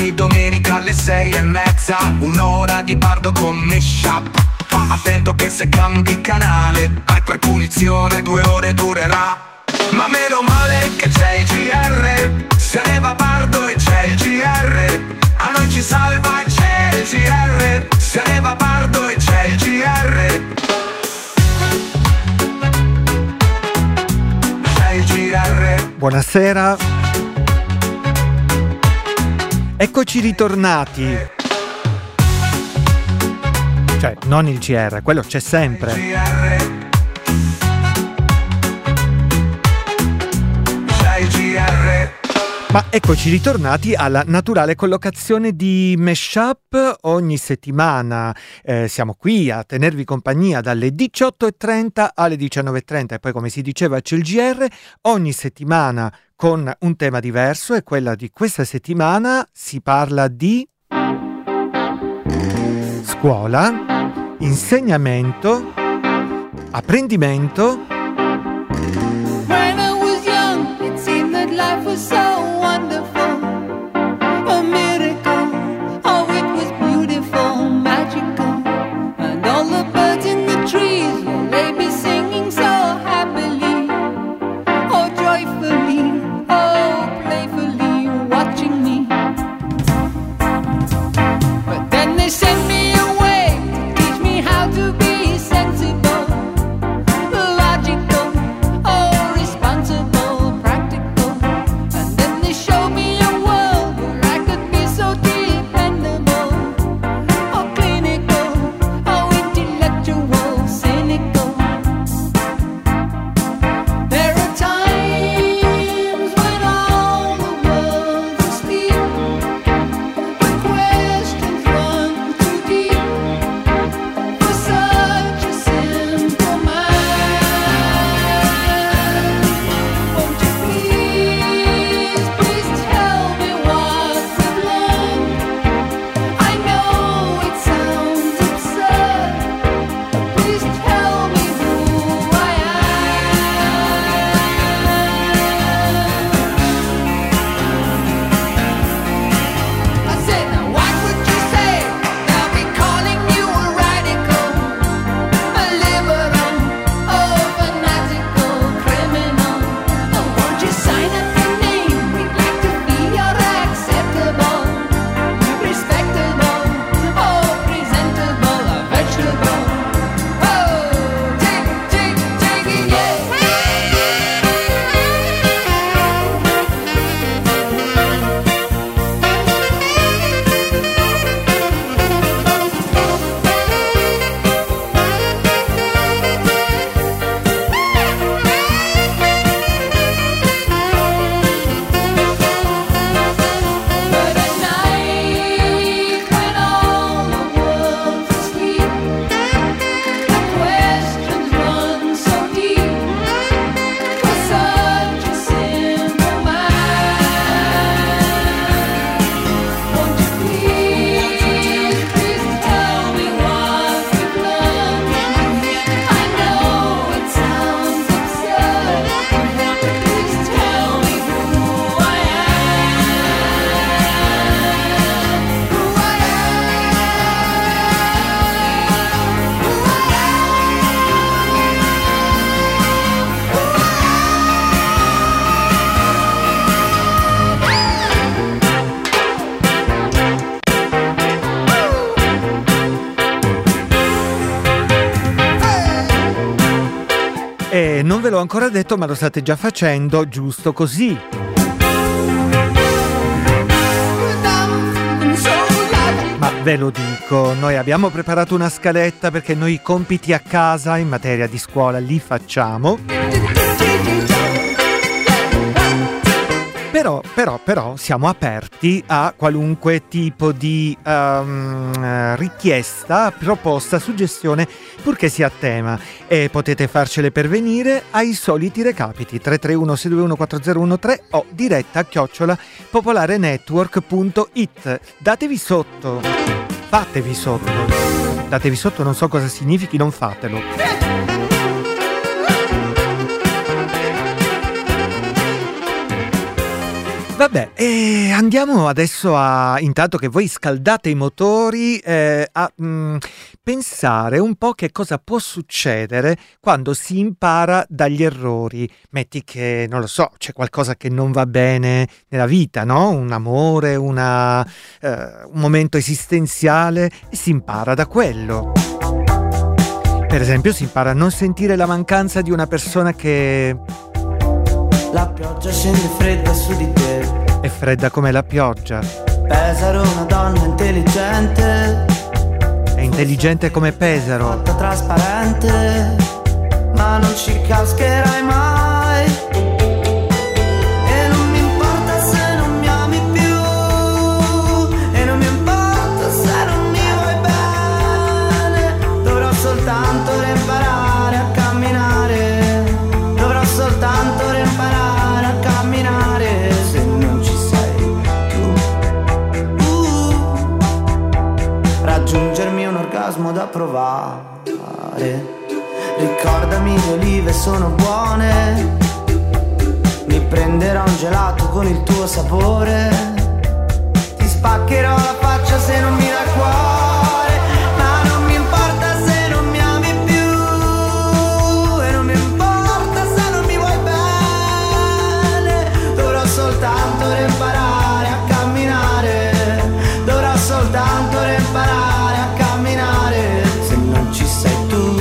Ogni domenica alle 6:30, un'ora di Bardo con Meshup. Attento che se cambi canale, hai punizione, 2 ore durerà. Ma meno male che c'è il GR, se ne va Bardo e c'è il GR. A noi ci salva e c'è il GR, se ne va Bardo e c'è il GR. C'è il GR. Buonasera. Eccoci ritornati. Cioè, non il GR, quello c'è sempre. Ma eccoci ritornati alla naturale collocazione di Meshup. Ogni settimana siamo qui a tenervi compagnia dalle 18:30 alle 19:30 e poi, come si diceva, c'è il GR. Ogni settimana con un tema diverso, e quella di questa settimana si parla di scuola, insegnamento, apprendimento. When I was young, it seemed that life was so wonderful, a miracle. Oh, it was beautiful, magical, and all the birds in the trees, well, they be singing so happily, oh, joyfully, oh, playfully, watching me. But then they sent me away to teach me how to be sensible, logical, oh, responsible, practical. And then they showed me a world where I could be so dependable, oh, clinical, oh, intellectual, cynical. There are times when all the world's asleep, when questions run too deep for such a simple mind. Won't you please, please tell me what we've learned? I know it sounds absurd, but please tell me who I am. I said, now what would you say? They'll be calling you a radical, a liberal, oh, fanatical criminal. Oh, won't you sign up your name? We'd like to be your acceptable, respectable, oh, presentable, a vegetable. Oh, take it, yeah. But at night, when all the world's asleep, the questions run so deep for such a simple mind. Won't you please, please tell me what we've learned? I know it sounds absurd, but please tell me who I am. Who I E non ve l'ho ancora detto, ma lo state già facendo, giusto così. Ma ve lo dico, noi abbiamo preparato una scaletta perché noi i compiti a casa in materia di scuola li facciamo. Però siamo aperti a qualunque tipo di richiesta, proposta, suggestione, purché sia a tema, e potete farcele pervenire ai soliti recapiti 331 621 4013 o diretta@popolarenetwork.it. Datevi sotto, fatevi sotto, datevi sotto, non so cosa significhi, non fatelo. Vabbè, andiamo adesso intanto che voi scaldate i motori, a pensare un po' che cosa può succedere quando si impara dagli errori. Metti che, non lo so, c'è qualcosa che non va bene nella vita, no? Un amore, un momento esistenziale, e si impara da quello. Per esempio, si impara a non sentire la mancanza di una persona che... La pioggia scende fredda su di te. È fredda come la pioggia. Pesaro, una donna intelligente. È intelligente come Pesaro. Fatta trasparente, ma non ci cascherai mai. E non mi importa se non mi ami più. E non mi importa se non mi vuoi bene. Dovrò soltanto imparare a camminare. Dovrò soltanto imparare a camminare. Se non ci sei tu, raggiungermi un orgasmo da provare. Ricordami, le olive sono buone. Mi prenderò un gelato con il tuo sapore. Ti spaccherò la faccia se non mi dai cuore. Ma non mi importa se non mi ami più. E non mi importa se non mi vuoi bene. Dovrò soltanto imparare a camminare. Dovrò soltanto imparare a camminare. Se non ci sei tu.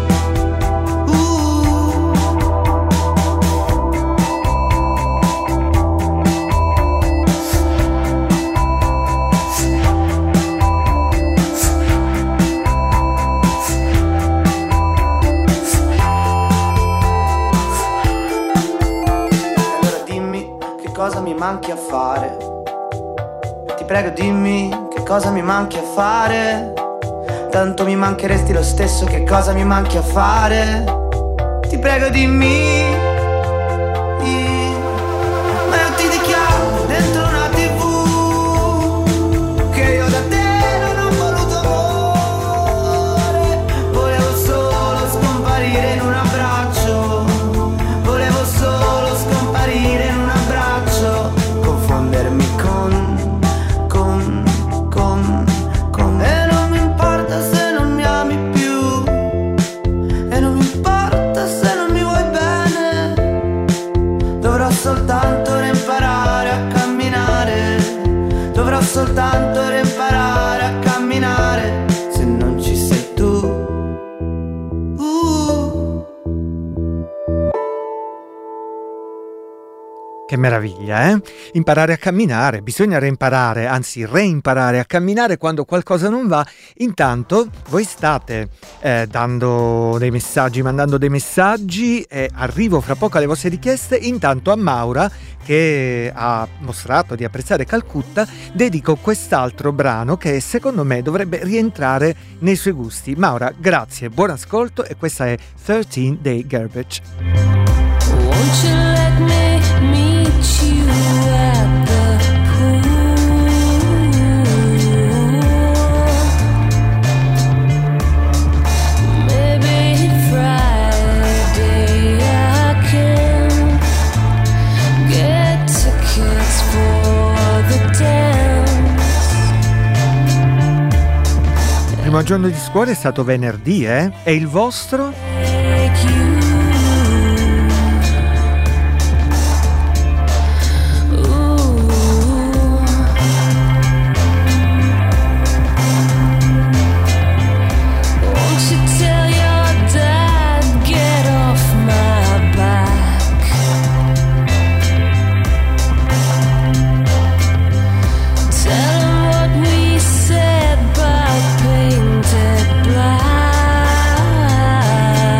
Allora dimmi che cosa mi manchi a fare. Ti prego dimmi che cosa mi manchi a fare. Tanto mi mancheresti lo stesso, che cosa mi manchi a fare. Ti prego dimmi. Ma io ti dichiaro dentro una TV che io da te non ho voluto amore. Volevo solo scomparire in un abbraccio. Volevo solo scomparire in un abbraccio. Confondermi con e non mi importa se non mi ami più. E non mi importa se non mi vuoi bene. Dovrò soltanto imparare a camminare. Dovrò soltanto imparare a camminare. Se non ci sei tu. Che meraviglia, eh? Imparare a camminare, bisogna reimparare, anzi reimparare a camminare quando qualcosa non va. Intanto voi state dando dei messaggi, mandando dei messaggi, e arrivo fra poco alle vostre richieste. Intanto a Maura, che ha mostrato di apprezzare Calcutta, dedico quest'altro brano che secondo me dovrebbe rientrare nei suoi gusti. Maura, grazie, buon ascolto, e questa è 13 Day Garbage. Won't you let me meet you at the pool? Maybe Friday I can get tickets for the dance. Il primo giorno di scuola è stato venerdì, eh? E il vostro? Take you. Said by painted black.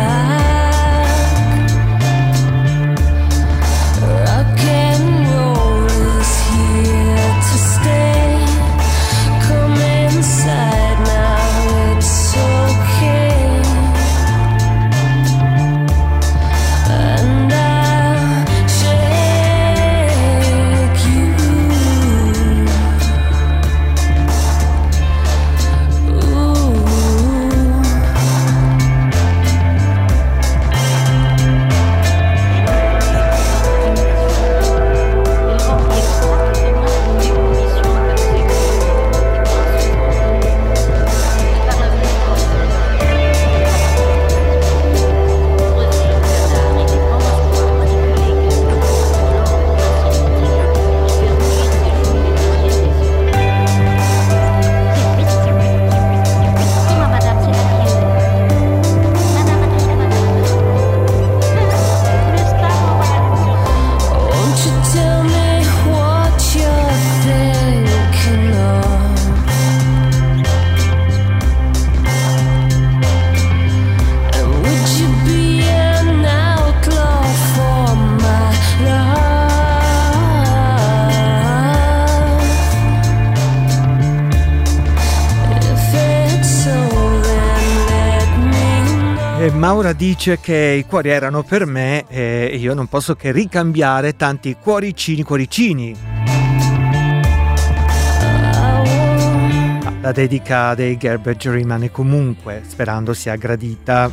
Maura dice che i cuori erano per me e io non posso che ricambiare tanti cuoricini. La dedica dei Garbage rimane comunque, sperando sia gradita.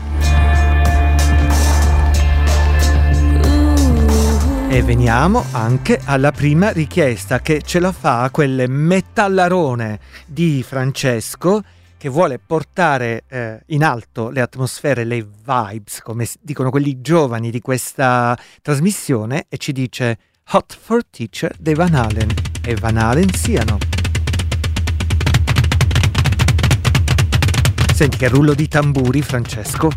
E veniamo anche alla prima richiesta, che ce la fa quel metallarone di Francesco, che vuole portare in alto le atmosfere, le vibes, come dicono quelli giovani di questa trasmissione, e ci dice Hot for Teacher dei Van Halen. E Van Halen siano. Senti che rullo di tamburi, Francesco.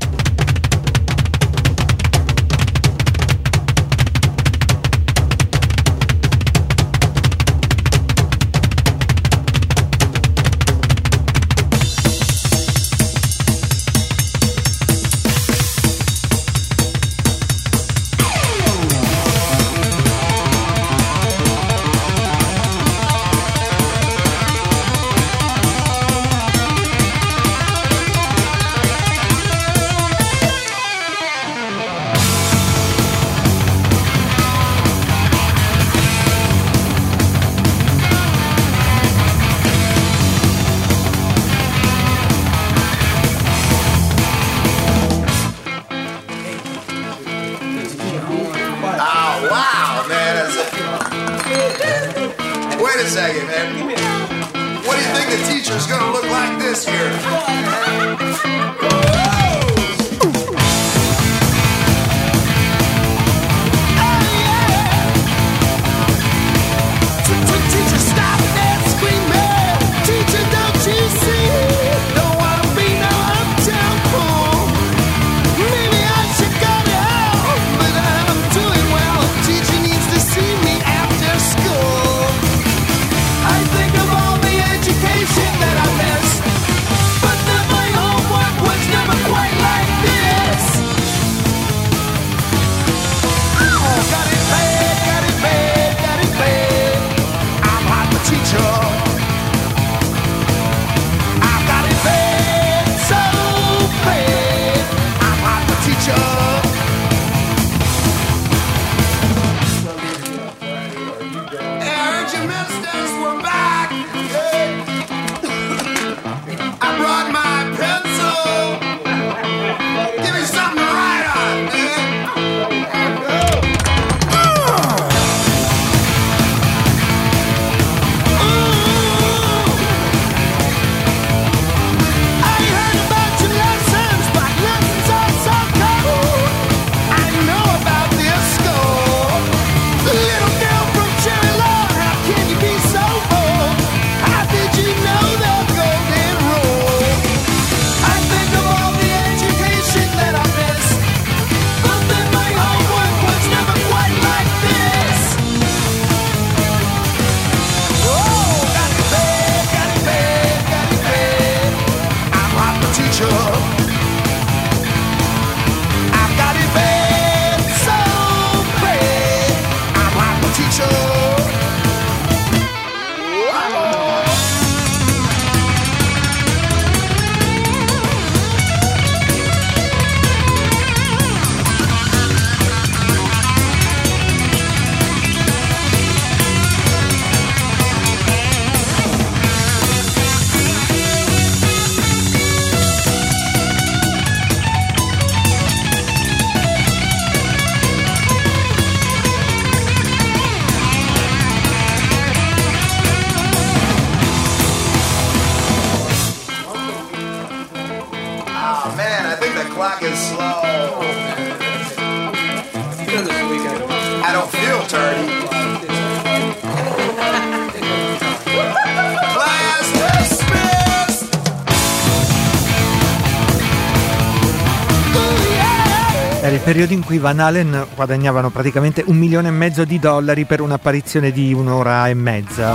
Era il periodo in cui Van Halen guadagnavano praticamente $1,5 milioni per un'apparizione di 1 ora e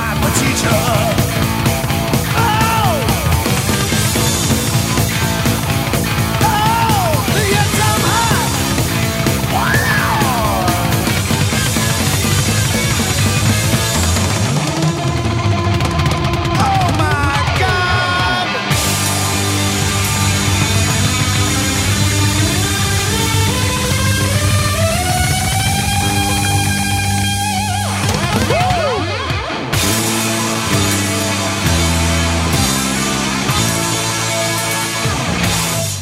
mezza.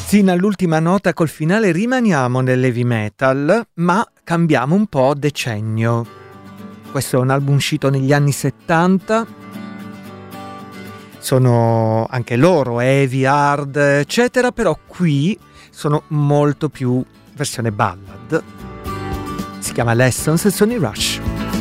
Sino all'ultima nota col finale rimaniamo nell'heavy metal, ma cambiamo un po' decennio. Questo è un album uscito negli anni 70. Sono anche loro heavy, hard, eccetera, però qui sono molto più versione ballad. Si chiama Lessons e sono i Rush.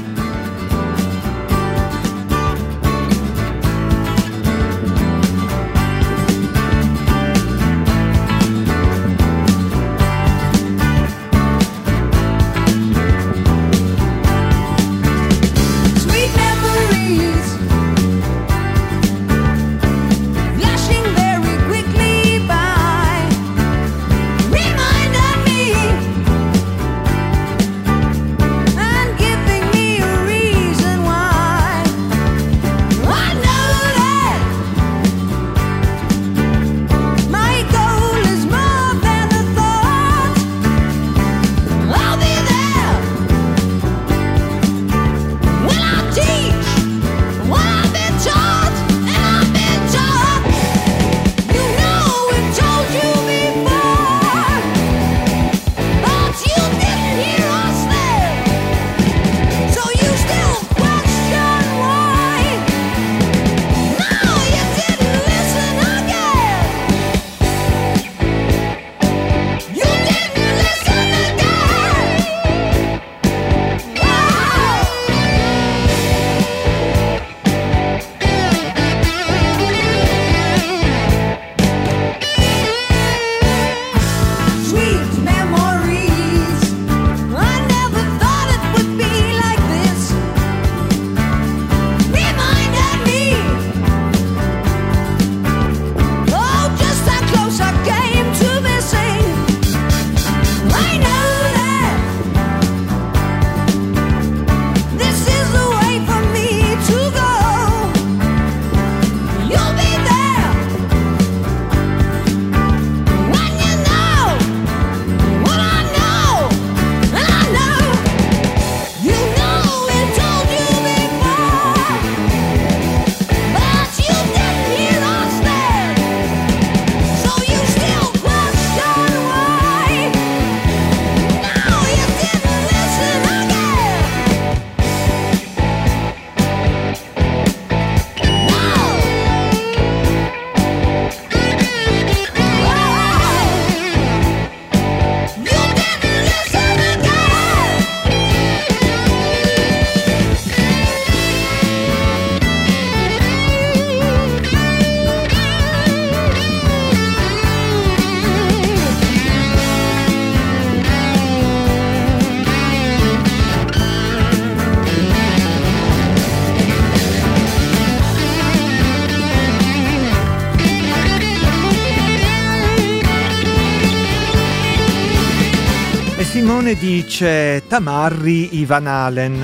Simone dice tamarri i Van Halen,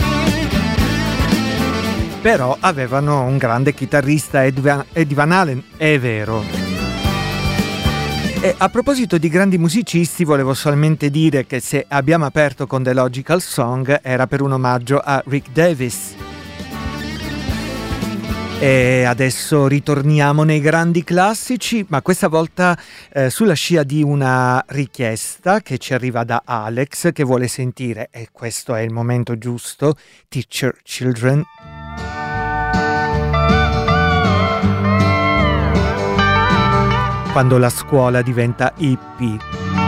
però avevano un grande chitarrista, Eddie Van Halen, è vero. E a proposito di grandi musicisti, volevo solamente dire che se abbiamo aperto con The Logical Song era per un omaggio a Rick Davis. E adesso ritorniamo nei grandi classici, ma questa volta sulla scia di una richiesta che ci arriva da Alex, che vuole sentire, e questo è il momento giusto, Teacher Children. Quando la scuola diventa hippie.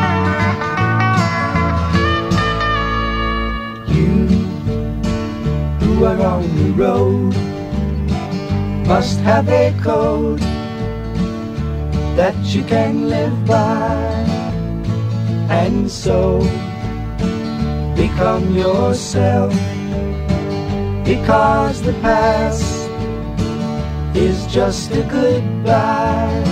You who are on the road must have a code that you can live by, and so become yourself, because the past is just a goodbye.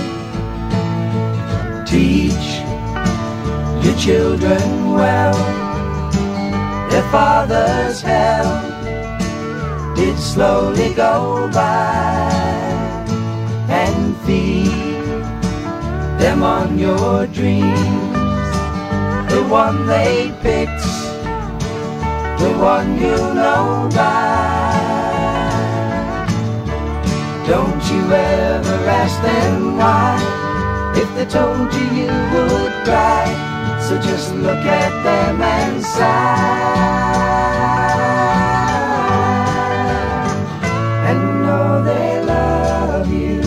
Teach your children well, their father's hell did slowly go by, and feed them on your dreams, the one they picked, the one you know by. Don't you ever ask them why, if they told you you would cry. So just look at them and sigh, and know they love you.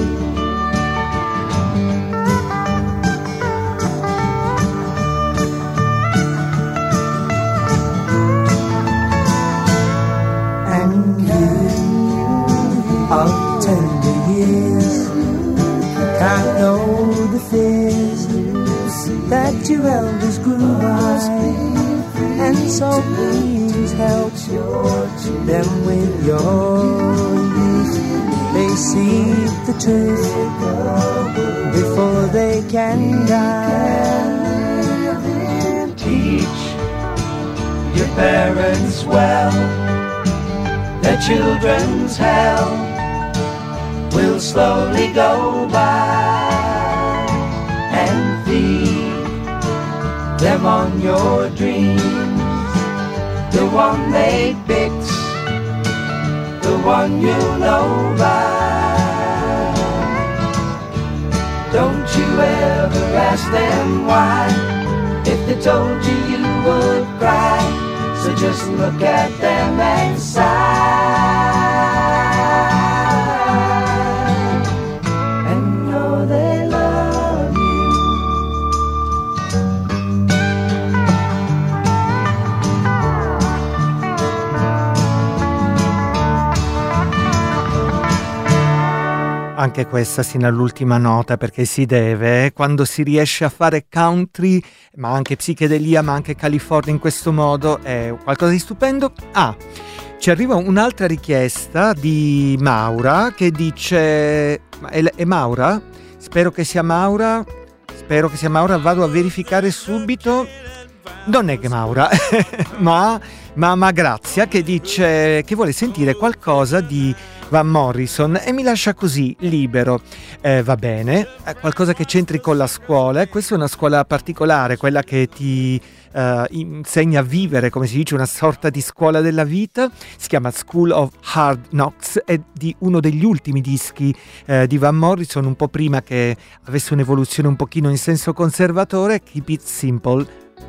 And you of tender years can't know the fears that your elders grew by, and so please help them with your youth. They see the truth before they can die. Teach your parents well, their children's hell will slowly go by, and feed them on your dreams, the one they picked, the one you know by. Don't you ever ask them why, if they told you you would cry. So just look at them and sigh, and know they love you. Anche questa sino all'ultima nota, perché si deve, quando si riesce a fare country, ma anche psichedelia, ma anche California in questo modo, è qualcosa di stupendo. Ci arriva un'altra richiesta di Maura che dice: è Maura? Spero che sia Maura, vado a verificare subito. Non è che Maura, ma Grazia, che dice che vuole sentire qualcosa di Van Morrison e mi lascia così libero. Va bene, qualcosa che c'entri con la scuola. Questa è una scuola particolare, quella che ti insegna a vivere, come si dice, una sorta di scuola della vita. Si chiama School of Hard Knocks, è di uno degli ultimi dischi di Van Morrison, un po' prima che avesse un'evoluzione un pochino in senso conservatore. Keep It Simple.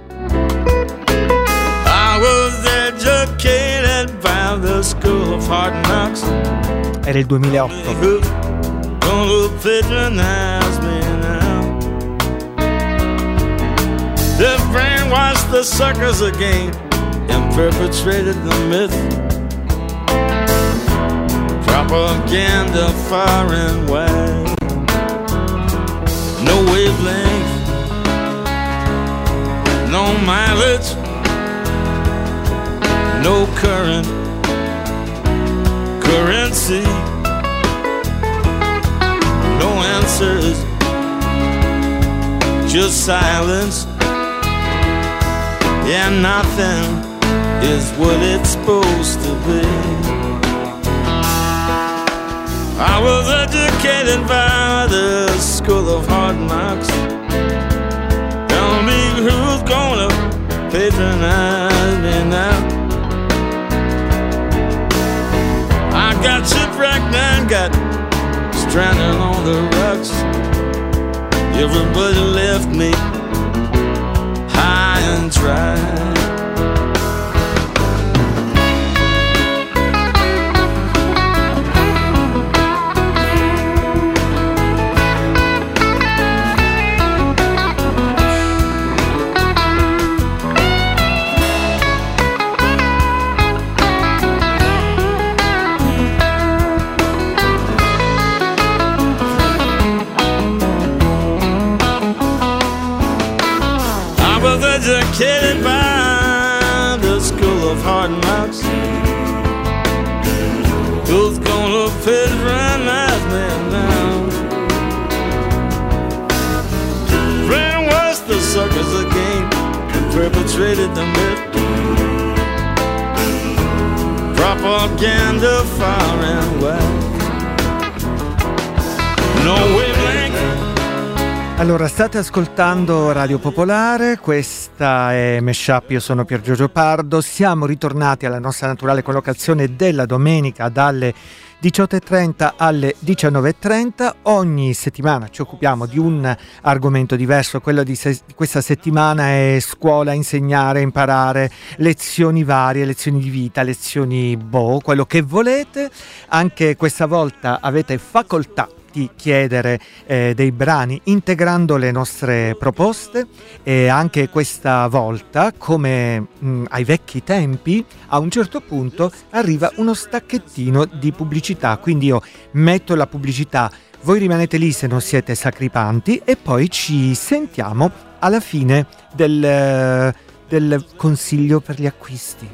I was educated by the School of Hard Knocks. Era il 2008. Gonna patronize me now. They brainwashed the suckers again and perpetrated the myth. Propaganda far and wide. No wavelength, no mileage, no currency, no answers, just silence. Yeah, nothing is what it's supposed to be. I was educated by the School of Hard Knocks. Tell me who's gonna patronize me now. I got shipwrecked and got stranded on the rocks. Everybody left me high and dry. Educated by the School of Hard Knocks. Who's gonna patronize me now? Brainwashed the suckers again and perpetrated the myth. Propaganda far and wide. No wavelength. Allora, state ascoltando Radio Popolare, questa è Meshup, io sono Pier Giorgio Pardo, siamo ritornati alla nostra naturale collocazione della domenica dalle 18.30 alle 19.30. Ogni settimana ci occupiamo di un argomento diverso. Quello di questa settimana è scuola, insegnare, imparare, lezioni varie, lezioni di vita, lezioni quello che volete. Anche questa volta avete facoltà di chiedere dei brani integrando le nostre proposte, e anche questa volta, come ai vecchi tempi, a un certo punto arriva uno stacchettino di pubblicità, quindi io metto la pubblicità, voi rimanete lì se non siete sacripanti e poi ci sentiamo alla fine del consiglio per gli acquisti.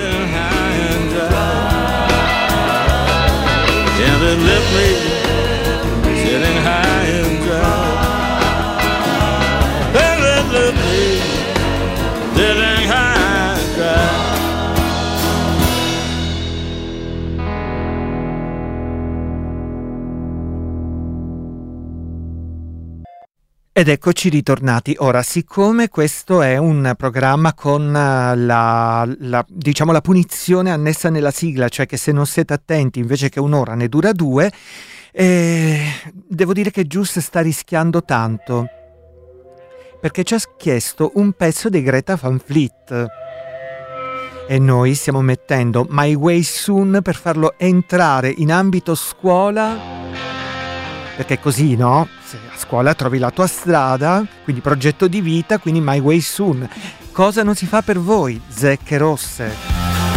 Sitting high and dry, sitting high and dry. Ed eccoci ritornati. Ora, siccome questo è un programma con diciamo la punizione annessa nella sigla, cioè che se non siete attenti invece che un'ora ne dura 2, devo dire che Gius sta rischiando tanto, perché ci ha chiesto un pezzo di Greta Van Fleet e noi stiamo mettendo My Way Soon per farlo entrare in ambito scuola, perché così, no? Se a scuola trovi la tua strada, quindi progetto di vita, quindi My Way Soon. Cosa non si fa per voi, zecche rosse?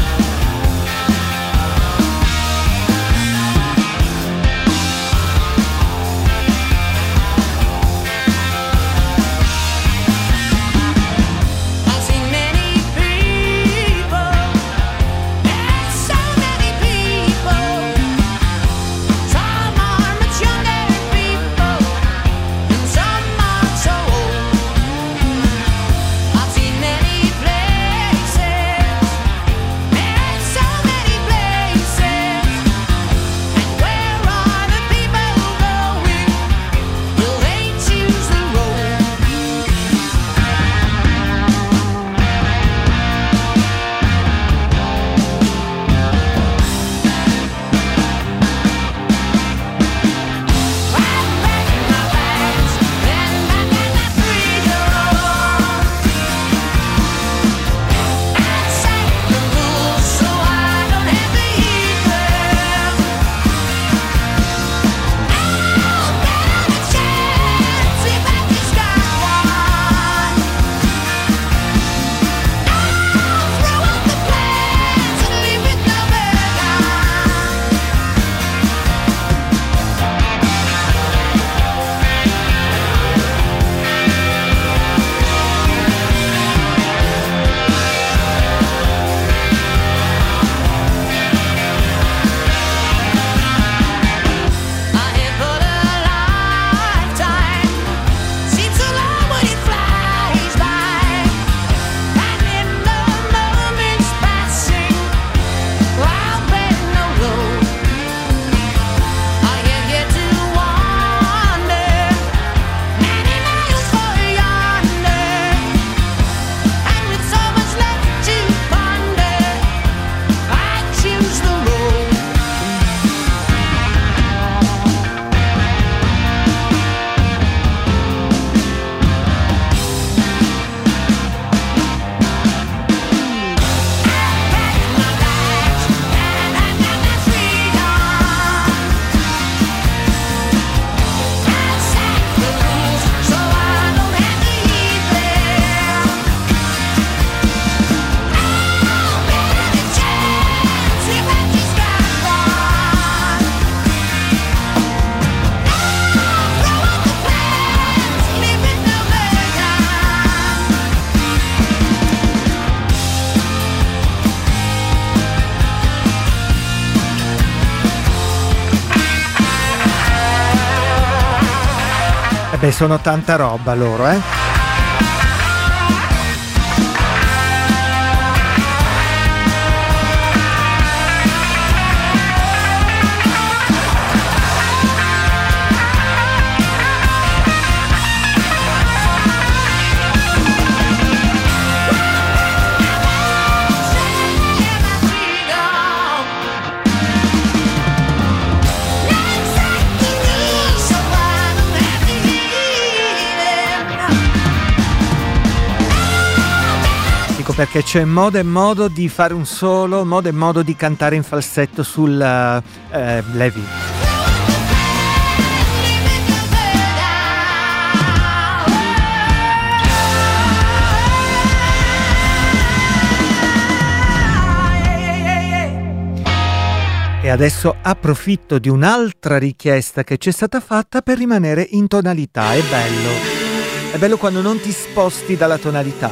Beh, sono tanta roba loro, eh? perché c'è modo e modo di fare un solo, modo e modo di cantare in falsetto sul Levi. E adesso approfitto di un'altra richiesta che ci è stata fatta per rimanere in tonalità. È bello quando non ti sposti dalla tonalità.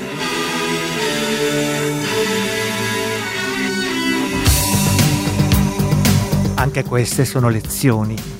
Anche queste sono lezioni.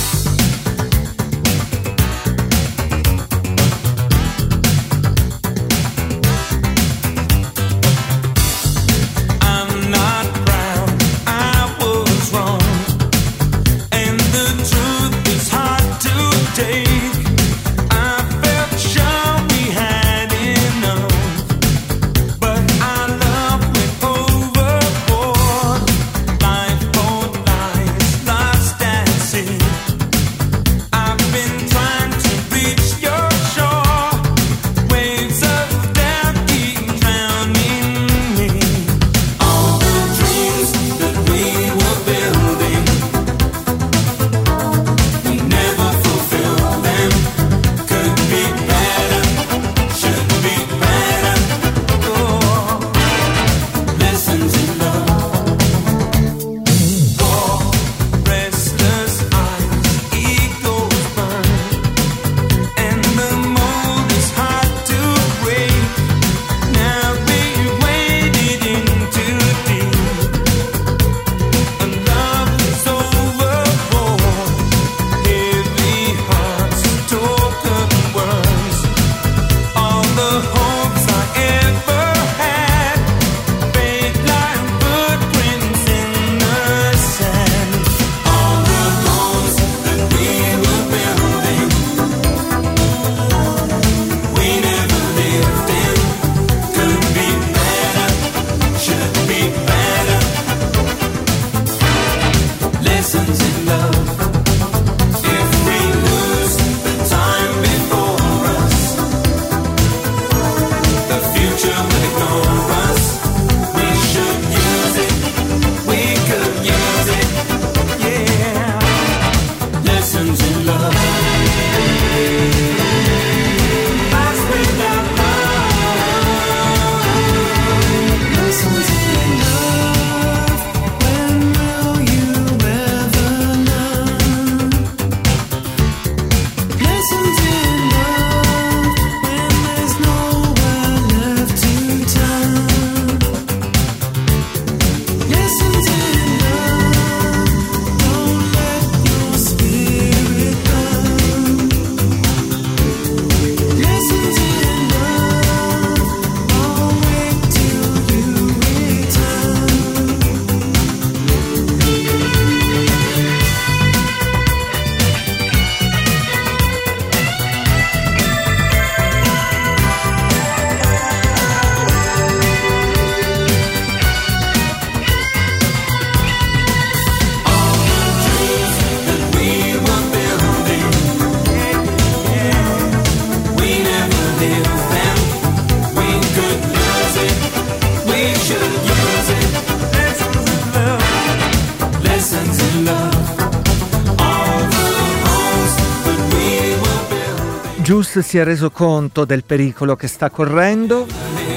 Juice si è reso conto del pericolo che sta correndo,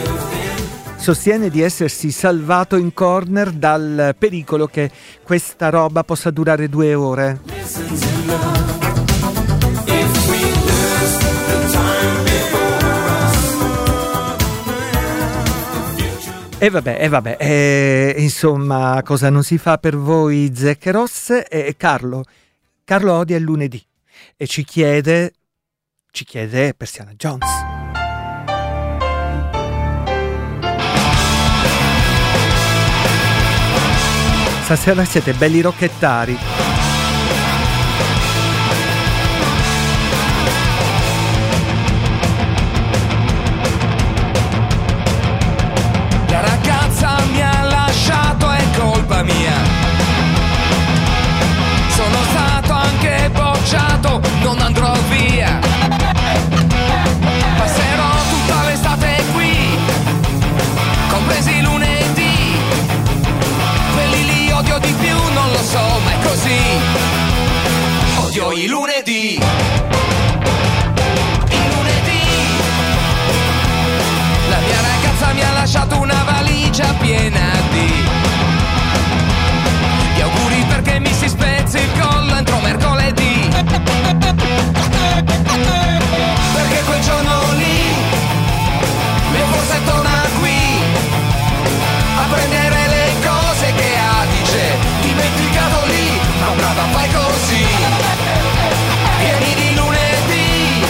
sostiene di essersi salvato in corner dal pericolo che questa roba possa durare 2 ore. E vabbè, insomma, cosa non si fa per voi zecche rosse? Carlo odia il lunedì e ci chiede Persiana Jones. Stasera siete belli rocchettari. La ragazza mi ha lasciato, è colpa mia. Sono stato anche bocciato, non andrò via. Passerò tutta l'estate qui così, pieni di lunedì.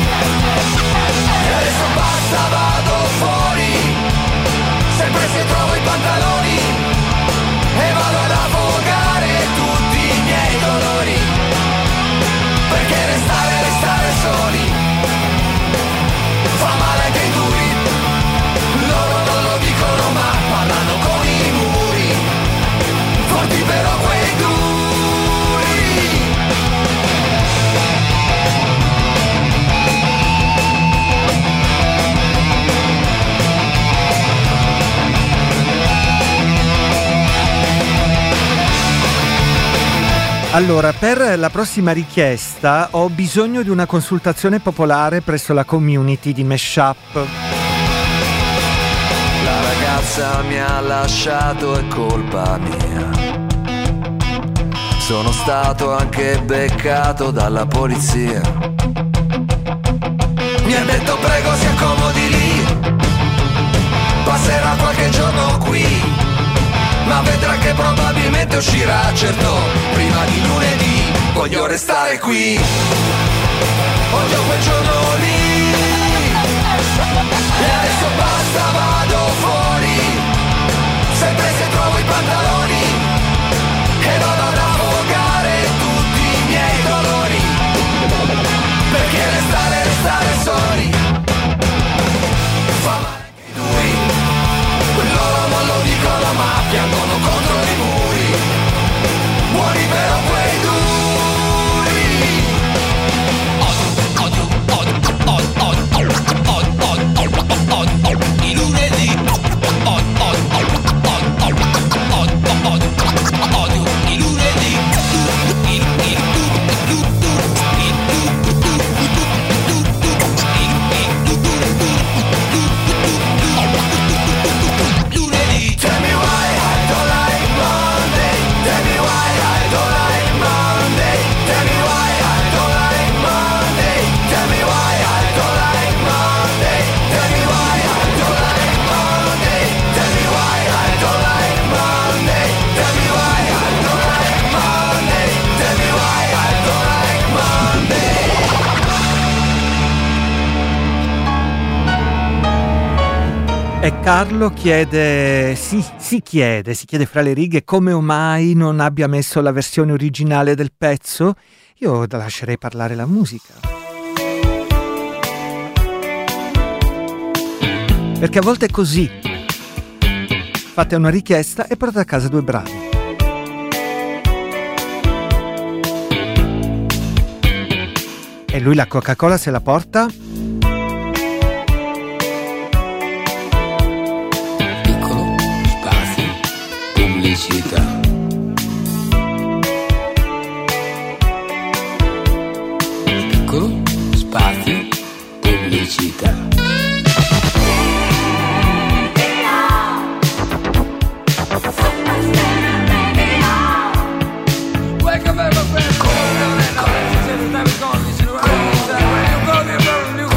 E adesso basta, vado fuori, sempre se trovo i pantaloni, e vado ad affogare tutti i miei dolori, perché restare soli fa male anche ai duri. Loro non lo dicono ma parlano con i muri, forti però quei duri. Allora, per la prossima richiesta ho bisogno di una consultazione popolare presso la community di Meshup. La ragazza mi ha lasciato, è colpa mia. Sono stato anche beccato dalla polizia. Mi ha detto prego si accomodi lì, passerà qualche giorno qui, ma vedrà che probabilmente uscirà, certo, prima di lunedì. Voglio restare qui, odio quel giorno lì. E adesso basta, vado fuori, sempre se trovo i pantaloni, e vado ad affogare tutti i miei dolori, perché restare soli fa male anche ai duri. Loro non lo dicono ma piangono contro i muri, buoni però quei duri. I lunedì. Odio i lunedì. Tell me why I don't like Monday. Tell me why I don't like Monday. Tell me why I don't like Monday. Tell me why I don't like Monday. Tell me why I don't like Monday. Tell me why I don't like Monday. Tell me why I don't like Monday. Tell me why I don't like Monday. E Carlo chiede, si chiede fra le righe come mai non abbia messo la versione originale del pezzo. Io lascerei parlare la musica. Perché a volte è così. Fate una richiesta e portate a casa 2 brani. E lui la Coca-Cola se la porta? Piccolo spazio pubblicità. Piccolo spazio pubblicità. Wake up, everybody.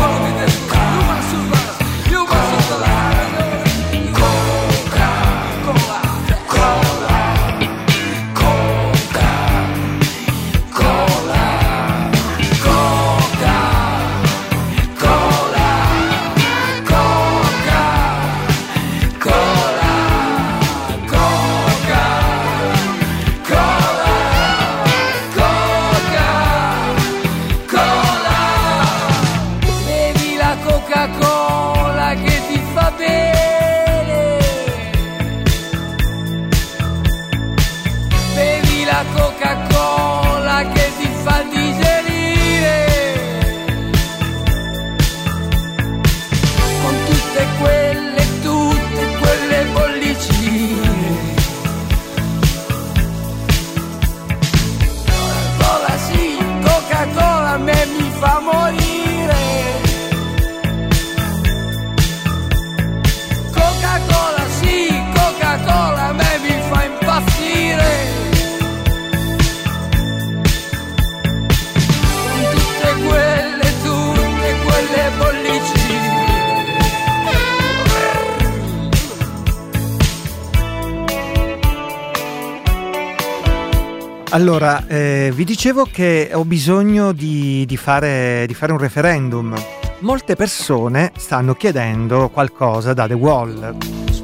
Allora, vi dicevo che ho bisogno di fare un referendum. Molte persone stanno chiedendo qualcosa da The Wall.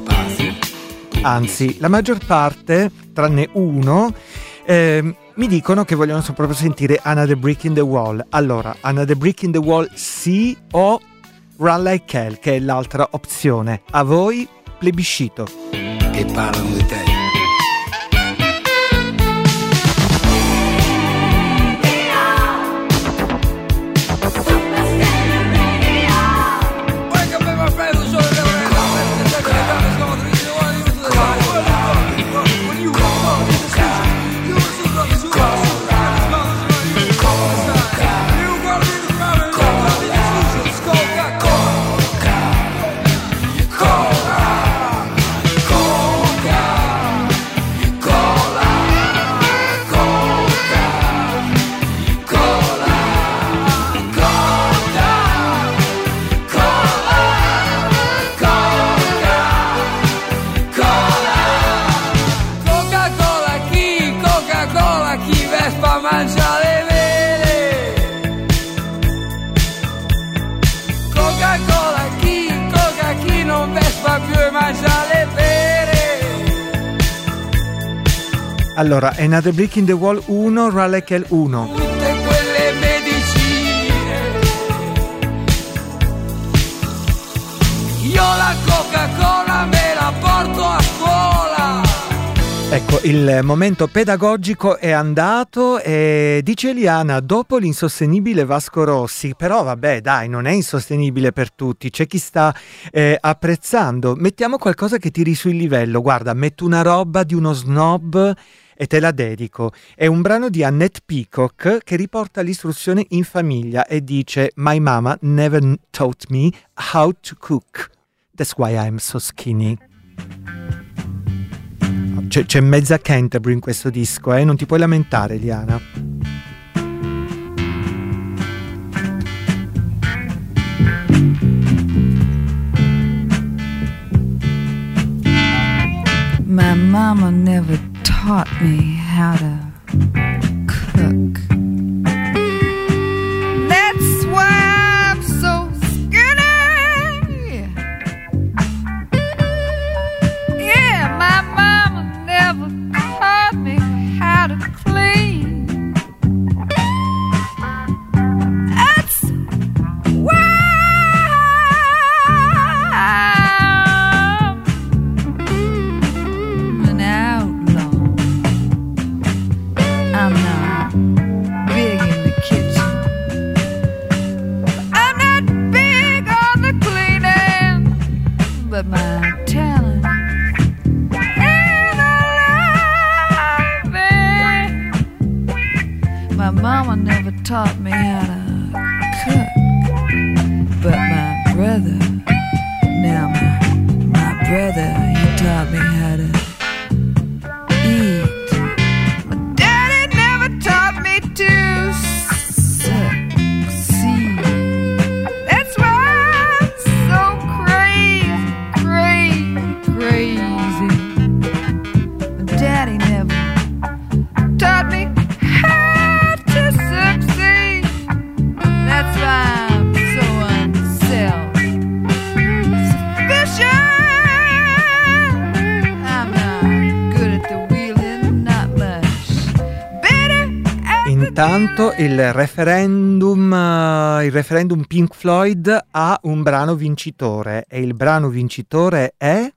Anzi, la maggior parte, tranne uno, mi dicono che vogliono proprio sentire Another Brick in the Wall. Allora, Another Brick in the Wall sì, o Run Like Hell, che è l'altra opzione. A voi, plebiscito. Che parlano di te. Allora, Another Brick in the Wall 1, Run Like Hell 1. Tutte quelle medicine, io la Coca-Cola me la porto a scuola. Ecco, il momento pedagogico è andato e dice Eliana, dopo l'insostenibile Vasco Rossi, però vabbè dai, non è insostenibile per tutti, c'è chi sta apprezzando, mettiamo qualcosa che tiri sul livello, guarda, metto una roba di uno snob e te la dedico, è un brano di Annette Peacock che riporta l'istruzione in famiglia e dice My mama never taught me how to cook, that's why I'm so skinny. C'è mezza Canterbury in questo disco, non ti puoi lamentare, Eliana. My mama never taught me how to cook. That's why I'm so skinny. Yeah, my mama never taught me how to clean. That's why I'm an outlaw. I'm not big in the kitchen. I'm not big on the cleaning, but my talent my mama never taught me how to cook, but my brother, now my brother, he taught me how to eat. My daddy never taught me to succeed. That's why I'm so crazy. My daddy never taught me how to succeed. That's why I'm so unself-sufficient. I'm not good at the wheeling, not much better at the Intanto il referendum Pink Floyd ha un brano vincitore e il brano vincitore è...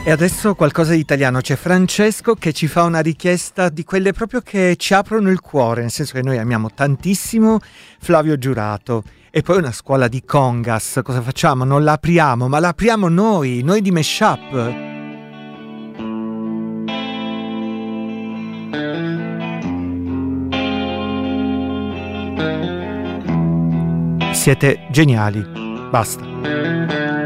E adesso qualcosa di italiano, c'è Francesco che ci fa una richiesta di quelle proprio che ci aprono il cuore, nel senso che noi amiamo tantissimo Flavio Giurato. E poi una scuola di congas, cosa facciamo? Non la apriamo, ma la apriamo noi di Meshup. Siete geniali, basta.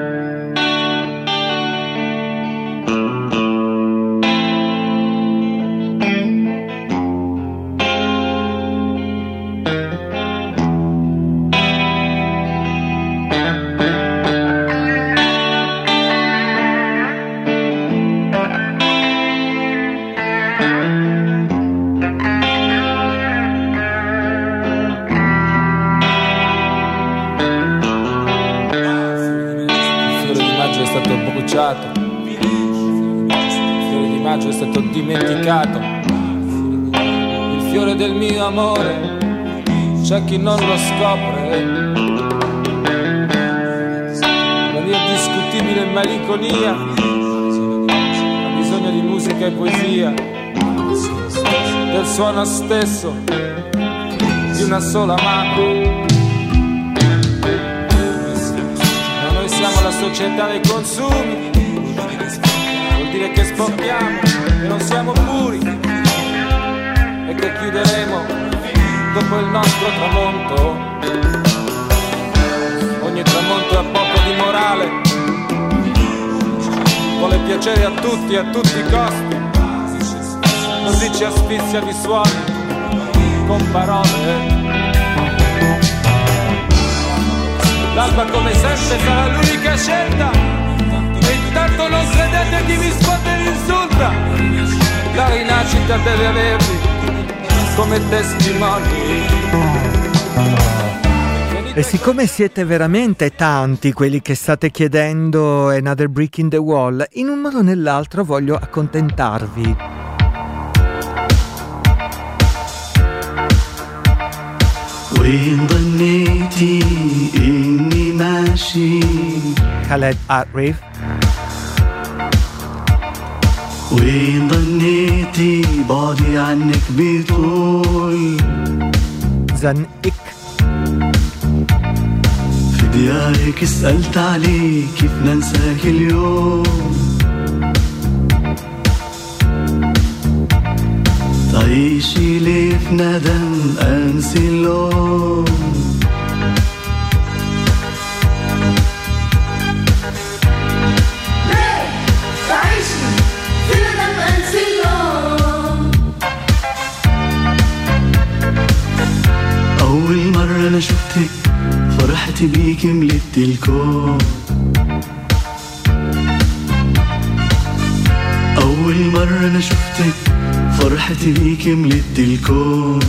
È stato dimenticato, il fiore del mio amore, c'è chi non lo scopre, la mia indiscutibile malinconia ha bisogno di musica e poesia, del suono stesso di una sola mano. Ma noi siamo la società dei consumi, vuol dire che spocchiamo, che non siamo puri e che chiuderemo dopo il nostro tramonto. Ogni tramonto ha poco di morale, vuole piacere a tutti i costi, così ci asfissia di suoni con parole. L'alba come sempre sarà l'unica scelta, e intanto non credete chi vi sfotte e vi insulta. La rinascita deve avervi come testimoni. E siccome siete veramente tanti quelli che state chiedendo Another Brick in the Wall, in un modo o nell'altro voglio accontentarvi. وين ظنيتي إني ماشي Khaled Arif. وين ظنيتي بعدي عنك بطول Zanik. في ديارك سألت عليك كيف ننساك اليوم تعيشي لي في ندم أنسي اللوم أول مرة أنا شفتك فرحت بيك ملت الكون أول مرة أنا شفتك فرحت بيك ملت الكون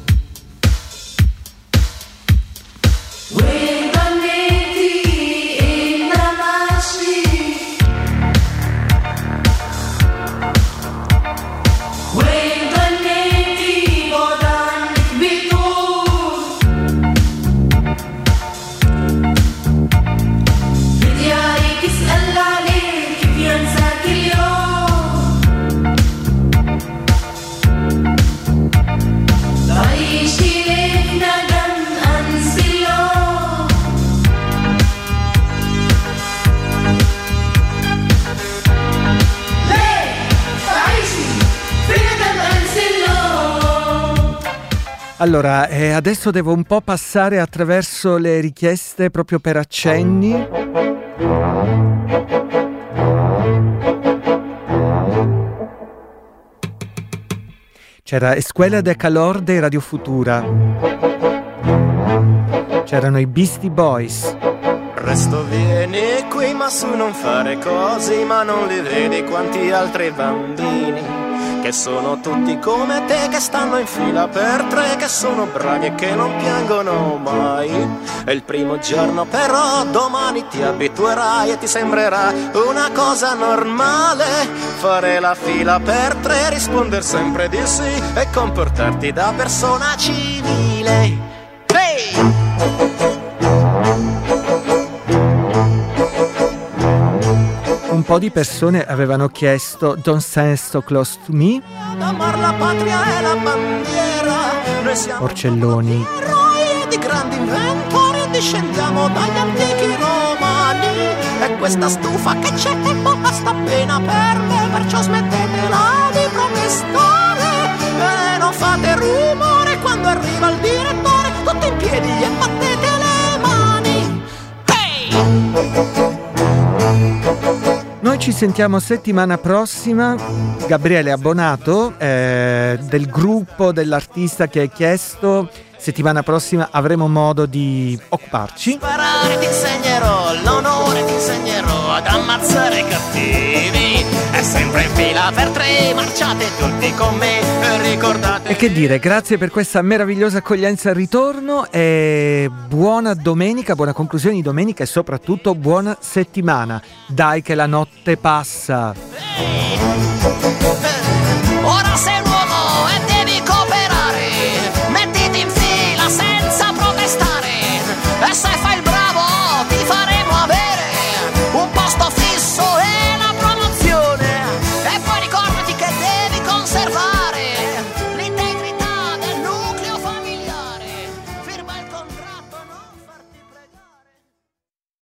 Allora, adesso devo un po' passare attraverso le richieste proprio per accenni. C'era Escuela de Calor dei Radio Futura. C'erano i Beastie Boys. Presto vieni qui ma su non fare così, ma non li vedi quanti altri bambini che sono tutti come te, che stanno in fila per tre, che sono bravi e che non piangono mai. È il primo giorno però domani ti abituerai e ti sembrerà una cosa normale fare la fila per tre, rispondere sempre di sì e comportarti da persona civile. Hey! po' di persone avevano chiesto Don't Stand So Close To Me. Amar la patria e la bandiera. Noi siamo Porcelloni. eroi di grandi inventori, discendiamo dagli antichi romani. E questa stufa che c'è basta appena per me, perciò smettetela di protestare e non fate rumore quando arriva il direttore. Tutti in piedi e battete le mani. Hey! Noi ci sentiamo settimana prossima. Gabriele Abbonato, del gruppo dell'artista che hai chiesto. Settimana prossima avremo modo di occuparci. Sparare ti insegnerò, l'onore ti insegnerò ad ammazzare i cattivi. È sempre in fila per 3, marciate tutti con me, ricordate. E che dire, grazie per questa meravigliosa accoglienza al ritorno e buona domenica, buona conclusione di domenica e soprattutto buona settimana. Dai che la notte passa. Hey!